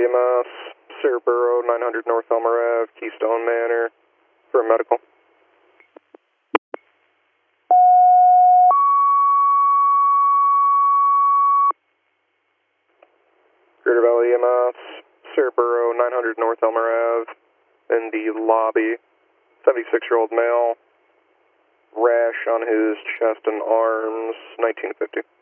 Valley EMS, Cerebro, 900 North Elmer Ave, Keystone Manor, for medical. Greater Valley EMS, Cerebro, 900 North Elmer Ave, in the lobby, 76-year-old male, rash on his chest and arms, 1950.